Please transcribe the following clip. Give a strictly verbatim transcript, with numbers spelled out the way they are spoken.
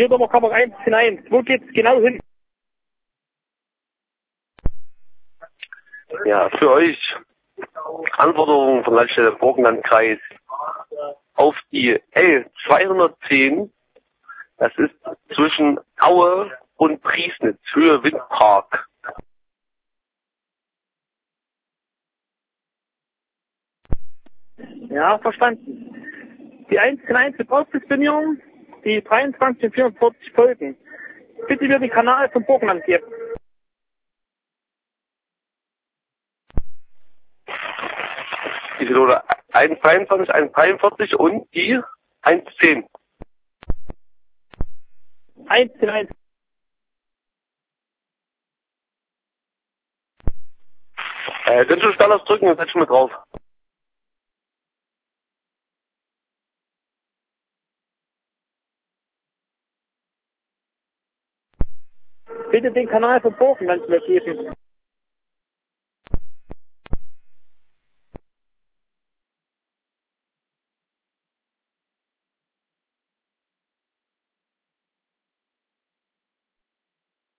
Hier Nummer Kammer eins hinein. Wo geht's genau hin? Ja, für euch Anforderungen von Leitstelle Burgenlandkreis auf die L zweihundertzehn, das ist zwischen Aue und Priesnitz, Höhe Windpark. Ja, verstanden. Die eins eins für Postdisponieren, die dreiundzwanzig und vierundvierzig folgen. Bitte mir den Kanal vom Burgenland geben. Die Pilole eins dreiundzwanzig, eins dreiundvierzig und die eins zehn. eins eins. Äh, könnt ihr Stallers drücken und setz schon mit drauf. Bitte den Kanal vom Burgenland mir geben.